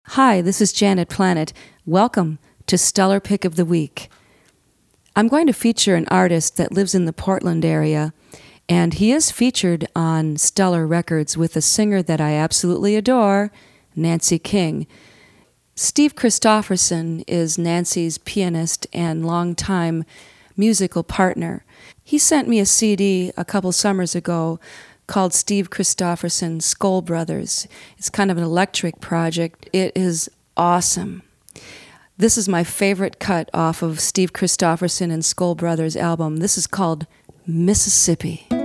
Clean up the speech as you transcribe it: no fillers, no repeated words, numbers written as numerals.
Hi, this is Janet Planet. Welcome to Stellar Pick of the Week. I'm going to feature an artist that lives in the Portland area, and he is featured on Stellar Records with a singer that I absolutely adore, Nancy King. Steve Christofferson is Nancy's pianist and longtime musical partner. He sent me a CD a couple summers ago called Steve Christofferson Skoll Brothers. It's kind of an electric project. It is awesome. This is my favorite cut off of Steve Christofferson and Skoll Brothers album. This is called Mississippi.